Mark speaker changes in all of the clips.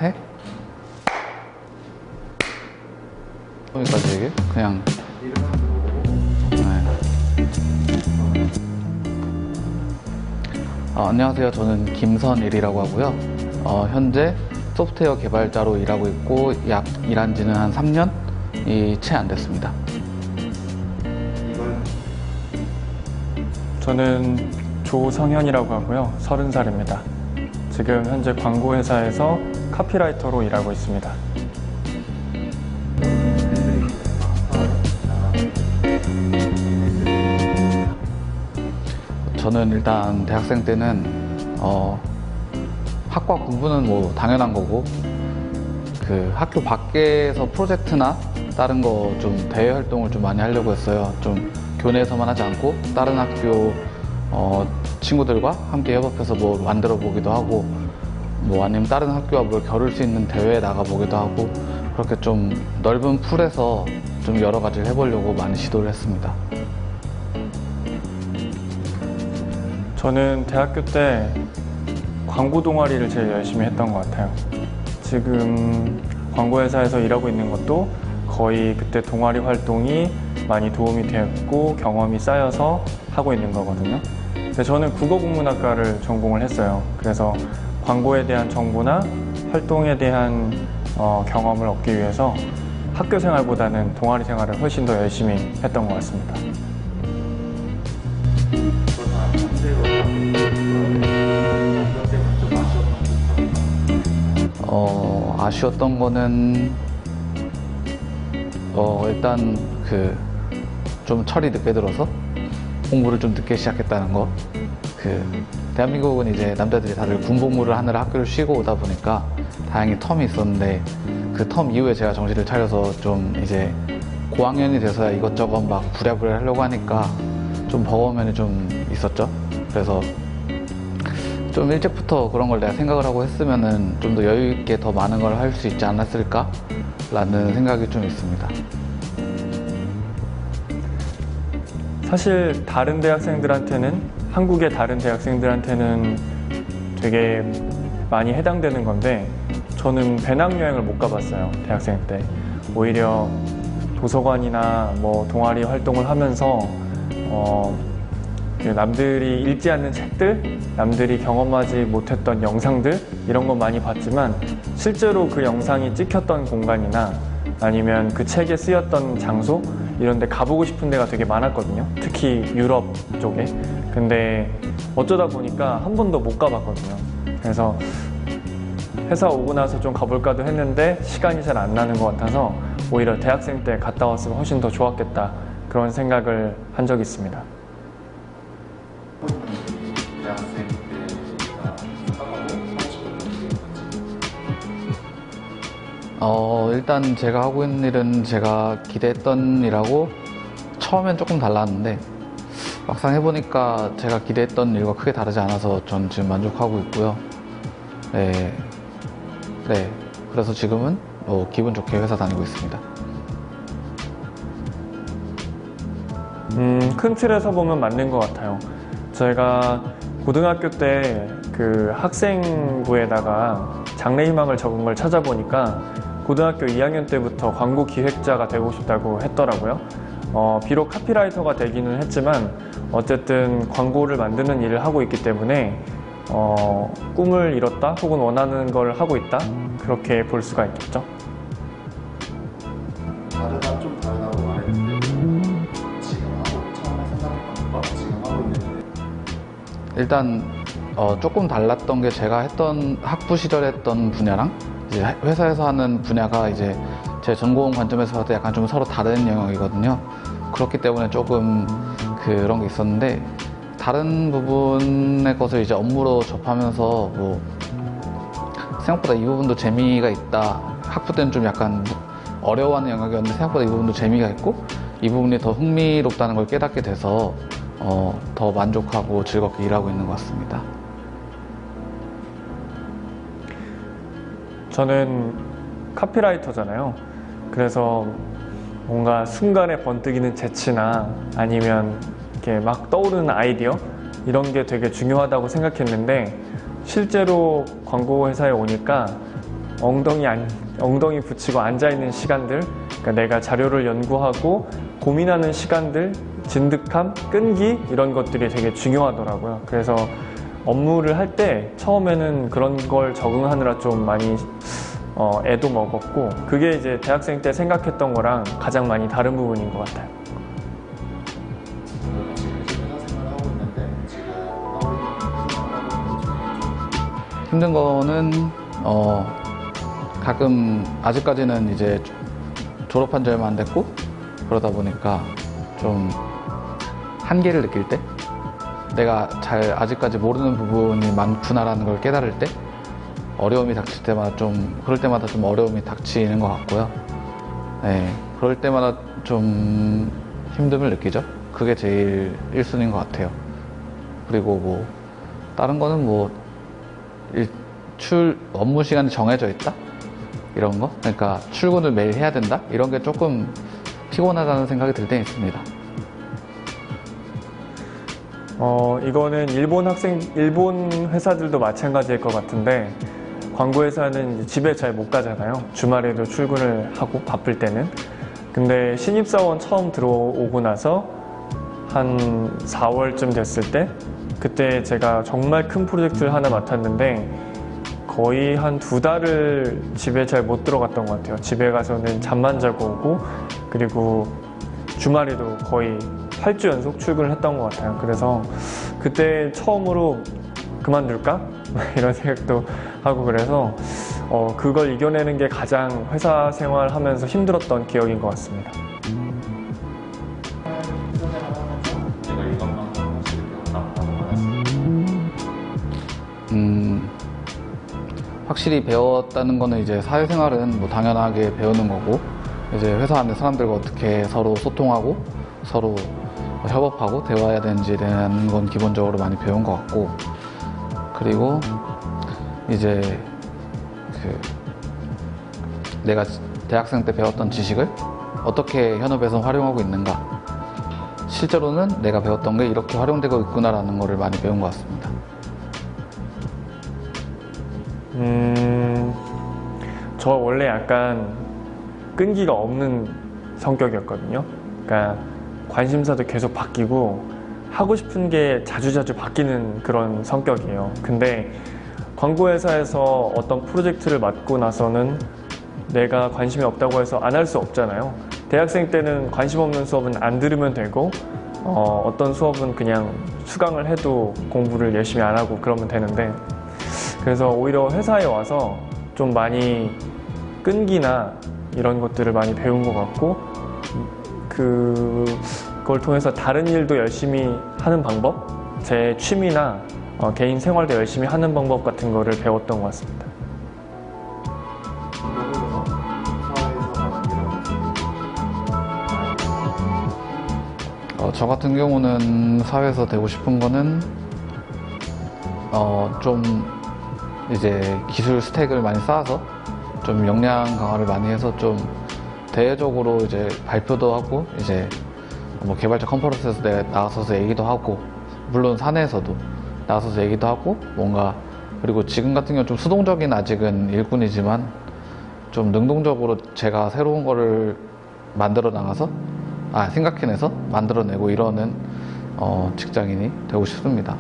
Speaker 1: 셋. 여기까지 얘기? 그냥. 네. 안녕하세요. 저는 김선일이라고 하고요. 현재 소프트웨어 개발자로 일하고 있고 약 일한 지는 한 3년이 채 안 됐습니다.
Speaker 2: 저는 조성현이라고 하고요. 30살입니다. 지금 현재 광고회사에서 카피라이터로 일하고 있습니다.
Speaker 1: 저는 일단 대학생 때는 학과 공부는 뭐 당연한 거고 그 학교 밖에서 프로젝트나 다른 거 좀 대외 활동을 좀 많이 하려고 했어요. 좀 교내에서만 하지 않고 다른 학교 친구들과 함께 협업해서 뭐 만들어 보기도 하고 뭐 아니면 다른 학교와 뭘 겨룰 수 있는 대회에 나가 보기도 하고 그렇게 좀 넓은 풀에서 좀 여러 가지를 해보려고 많이 시도를 했습니다.
Speaker 2: 저는 대학교 때 광고 동아리를 제일 열심히 했던 것 같아요. 지금 광고회사에서 일하고 있는 것도 거의 그때 동아리 활동이 많이 도움이 되었고 경험이 쌓여서 하고 있는 거거든요. 근데 저는 국어국문학과를 전공을 했어요. 그래서 광고에 대한 정보나 활동에 대한 경험을 얻기 위해서 학교 생활보다는 동아리 생활을 훨씬 더 열심히 했던 것 같습니다.
Speaker 1: 아쉬웠던 거는 일단 좀 철이 늦게 들어서 공부를 좀 늦게 시작했다는 거. 대한민국은 이제 남자들이 다들 군복무를 하느라 학교를 쉬고 오다 보니까 다행히 텀이 있었는데 그 텀 이후에 제가 정신을 차려서 좀 이제 고학년이 돼서야 이것저것 막 부랴부랴 하려고 하니까 좀 버거운 면이 좀 있었죠. 그래서 좀 일찍부터 그런 걸 내가 생각을 하고 했으면은 좀 더 여유 있게 더 많은 걸 할 수 있지 않았을까? 라는 생각이 좀 있습니다.
Speaker 2: 사실 다른 대학생들한테는, 한국의 다른 대학생들한테는 되게 많이 해당되는 건데 저는 배낭여행을 못 가봤어요. 대학생 때. 오히려 도서관이나 뭐 동아리 활동을 하면서 남들이 읽지 않는 책들, 남들이 경험하지 못했던 영상들 이런 거 많이 봤지만 실제로 그 영상이 찍혔던 공간이나 아니면 그 책에 쓰였던 장소 이런 데 가보고 싶은 데가 되게 많았거든요. 특히 유럽 쪽에. 근데 어쩌다 보니까 한 번도 못 가봤거든요. 그래서 회사 오고 나서 좀 가볼까도 했는데 시간이 잘 안 나는 것 같아서 오히려 대학생 때 갔다 왔으면 훨씬 더 좋았겠다 그런 생각을 한 적이 있습니다.
Speaker 1: 일단 제가 하고 있는 일은 제가 기대했던 일하고 처음엔 조금 달랐는데 막상 해보니까 제가 기대했던 일과 크게 다르지 않아서 전 지금 만족하고 있고요. 네. 그래서 지금은 기분 좋게 회사 다니고 있습니다.
Speaker 2: 큰 틀에서 보면 맞는 것 같아요. 제가 고등학교 때 그 학생부에다가 장래희망을 적은 걸 찾아보니까 고등학교 2학년 때부터 광고 기획자가 되고 싶다고 했더라고요. 비록 카피라이터가 되기는 했지만 어쨌든 광고를 만드는 일을 하고 있기 때문에 꿈을 이뤘다 혹은 원하는 걸 하고 있다 그렇게 볼 수가 있겠죠.
Speaker 3: 좀 다르다고 말했는데 지금 하고 처음에 생각했던 것과 지금 하고 있는데
Speaker 1: 일단 조금 달랐던 게 제가 했던 학부 시절에 했던 분야랑 이제 회사에서 하는 분야가 이제 제 전공 관점에서 봐도 약간 좀 서로 다른 영역이거든요. 그렇기 때문에 조금 그런 게 있었는데 다른 부분의 것을 이제 업무로 접하면서 뭐 생각보다 이 부분도 재미가 있다. 학부 때는 좀 약간 어려워하는 영역이었는데 생각보다 이 부분도 재미가 있고 이 부분이 더 흥미롭다는 걸 깨닫게 돼서 더 만족하고 즐겁게 일하고 있는 것 같습니다.
Speaker 2: 저는 카피라이터잖아요. 그래서 뭔가 순간에 번뜩이는 재치나 아니면 이렇게 막 떠오르는 아이디어 이런 게 되게 중요하다고 생각했는데 실제로 광고 회사에 오니까 엉덩이 붙이고 앉아있는 시간들, 그러니까 내가 자료를 연구하고 고민하는 시간들, 진득함, 끈기 이런 것들이 되게 중요하더라고요. 그래서 업무를 할 때 처음에는 그런 걸 적응하느라 좀 많이 애도 먹었고, 그게 이제 대학생 때 생각했던 거랑 가장 많이 다른 부분인 것 같아요.
Speaker 3: 지금 이제 회사 생활을 하고 있는데 지금 하고 있는 중에
Speaker 1: 힘든 거는 가끔 아직까지는 이제 졸업한 지 얼마 안 됐고 그러다 보니까 좀 한계를 느낄 때, 내가 잘 아직까지 모르는 부분이 많구나라는 걸 깨달을 때, 어려움이 닥칠 때마다 그럴 때마다 좀 어려움이 닥치는 것 같고요. 네, 그럴 때마다 좀 힘듦을 느끼죠. 그게 제일 1순위인 것 같아요. 그리고 뭐 다른 거는 뭐 업무 시간이 정해져 있다? 이런 거? 그러니까 출근을 매일 해야 된다? 이런 게 조금 피곤하다는 생각이 들 때 있습니다.
Speaker 2: 이거는 일본 회사들도 마찬가지일 것 같은데, 광고회사는 이제 집에 잘 못 가잖아요. 주말에도 출근을 하고 바쁠 때는. 근데 신입사원 처음 들어오고 나서 한 4월쯤 됐을 때, 그때 제가 정말 큰 프로젝트를 하나 맡았는데 거의 한 2달을 집에 잘 못 들어갔던 것 같아요. 집에 가서는 잠만 자고 오고, 그리고 주말에도 거의 8주 연속 출근을 했던 것 같아요. 그래서 그때 처음으로 그만둘까? 이런 생각도 하고, 그래서 그걸 이겨내는 게 가장 회사 생활하면서 힘들었던 기억인 것 같습니다.
Speaker 3: 내가 이것만큼 확실히 배웠다라고 말할 수 있어요.
Speaker 1: 확실히 배웠다는 거는 이제 사회생활은 뭐 당연하게 배우는 거고, 이제 회사 안에 사람들과 어떻게 서로 소통하고 서로 협업하고 대화해야 되는지에 대한 건 기본적으로 많이 배운 것 같고, 그리고 이제 내가 대학생 때 배웠던 지식을 어떻게 현업에서 활용하고 있는가, 실제로는 내가 배웠던 게 이렇게 활용되고 있구나라는 거를 많이 배운 것 같습니다.
Speaker 2: 저 원래 약간 끈기가 없는 성격이었거든요. 그러니까 관심사도 계속 바뀌고 하고 싶은 게 자주자주 바뀌는 그런 성격이에요. 근데 광고회사에서 어떤 프로젝트를 맡고 나서는 내가 관심이 없다고 해서 안 할 수 없잖아요. 대학생 때는 관심 없는 수업은 안 들으면 되고, 어떤 수업은 그냥 수강을 해도 공부를 열심히 안 하고 그러면 되는데, 그래서 오히려 회사에 와서 좀 많이 끈기나 이런 것들을 많이 배운 것 같고, 그걸 통해서 다른 일도 열심히 하는 방법, 제 취미나 개인 생활도 열심히 하는 방법 같은 거를 배웠던 것 같습니다.
Speaker 1: 저 같은 경우는 사회에서 되고 싶은 거는 좀 이제 기술 스택을 많이 쌓아서 좀 역량 강화를 많이 해서 좀 대외적으로 이제 발표도 하고, 이제 뭐 개발자 컨퍼런스에서 내가 나가서서 얘기도 하고, 물론 사내에서도 나가서서 얘기도 하고, 뭔가, 그리고 지금 같은 경우는 좀 수동적인 아직은 일꾼이지만 좀 능동적으로 제가 새로운 거를 만들어 나가서 생각해내서 만들어내고 이러는 직장인이 되고 싶습니다.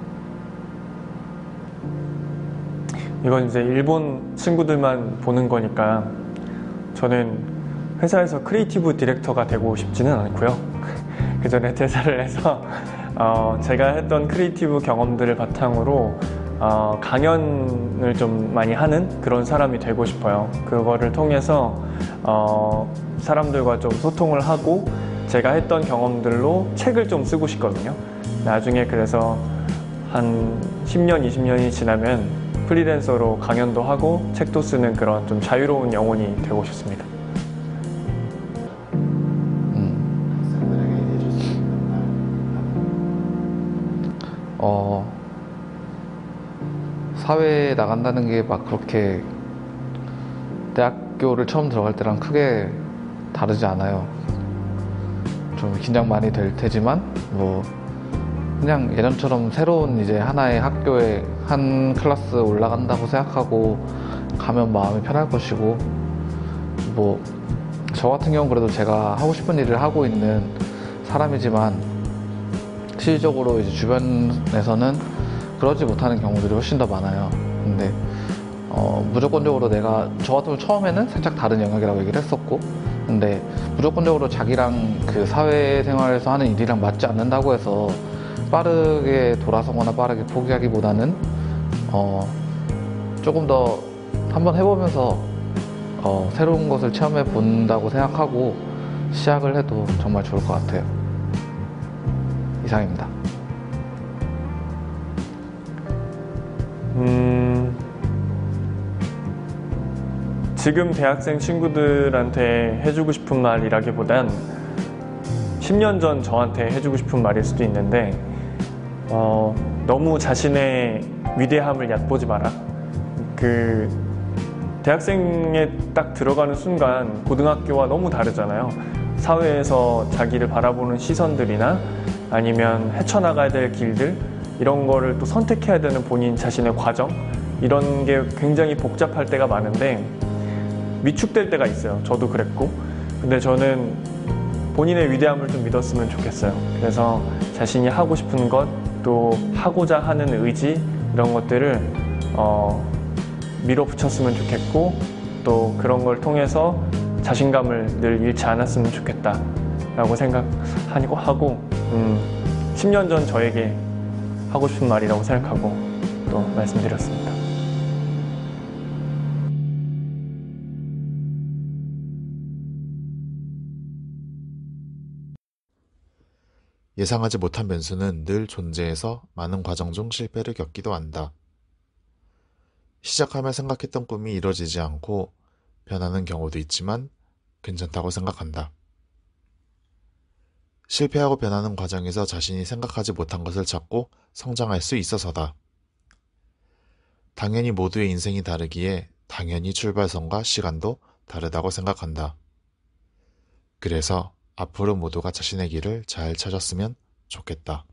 Speaker 2: 이건 이제 일본 친구들만 보는 거니까 저는 회사에서 크리에이티브 디렉터가 되고 싶지는 않고요. 그 전에 퇴사를 해서 제가 했던 크리에이티브 경험들을 바탕으로 강연을 좀 많이 하는 그런 사람이 되고 싶어요. 그거를 통해서 사람들과 좀 소통을 하고 제가 했던 경험들로 책을 좀 쓰고 싶거든요. 나중에 그래서 한 10년, 20년이 지나면 프리랜서로 강연도 하고 책도 쓰는 그런 좀 자유로운 영혼이 되고 싶습니다.
Speaker 3: 학생들에게 해줄 수 있는 말.
Speaker 1: 사회에 나간다는 게 막 그렇게 대학교를 처음 들어갈 때랑 크게 다르지 않아요. 좀 긴장 많이 될 테지만 뭐 그냥 예전처럼 새로운 이제 하나의 학교에 한 클래스 올라간다고 생각하고 가면 마음이 편할 것이고, 뭐 저 같은 경우는 그래도 제가 하고 싶은 일을 하고 있는 사람이지만 실질적으로 이제 주변에서는 그러지 못하는 경우들이 훨씬 더 많아요. 근데 무조건적으로 저 같으면 처음에는 살짝 다른 영역이라고 얘기를 했었고, 근데 무조건적으로 자기랑 그 사회생활에서 하는 일이랑 맞지 않는다고 해서 빠르게 돌아서거나 빠르게 포기하기보다는 조금 더 한번 해보면서 새로운 것을 체험해 본다고 생각하고 시작을 해도 정말 좋을 것 같아요. 이상입니다.
Speaker 2: 지금 대학생 친구들한테 해주고 싶은 말이라기보단 10년 전 저한테 해주고 싶은 말일 수도 있는데, 너무 자신의 위대함을 얕보지 마라. 대학생에 딱 들어가는 순간 고등학교와 너무 다르잖아요. 사회에서 자기를 바라보는 시선들이나 아니면 헤쳐나가야 될 길들, 이런 거를 또 선택해야 되는 본인 자신의 과정, 이런 게 굉장히 복잡할 때가 많은데 위축될 때가 있어요. 저도 그랬고. 근데 저는 본인의 위대함을 좀 믿었으면 좋겠어요. 그래서 자신이 하고 싶은 것, 또 하고자 하는 의지, 이런 것들을 밀어붙였으면 좋겠고, 또 그런 걸 통해서 자신감을 늘 잃지 않았으면 좋겠다 라고 생각하고 10년 전 저에게 하고 싶은 말이라고 생각하고 또 말씀드렸습니다.
Speaker 4: 예상하지 못한 변수는 늘 존재해서 많은 과정 중 실패를 겪기도 한다. 시작하며 생각했던 꿈이 이뤄지지 않고 변하는 경우도 있지만 괜찮다고 생각한다. 실패하고 변하는 과정에서 자신이 생각하지 못한 것을 찾고 성장할 수 있어서다. 당연히 모두의 인생이 다르기에 당연히 출발선과 시간도 다르다고 생각한다. 그래서 앞으로 모두가 자신의 길을 잘 찾았으면 좋겠다.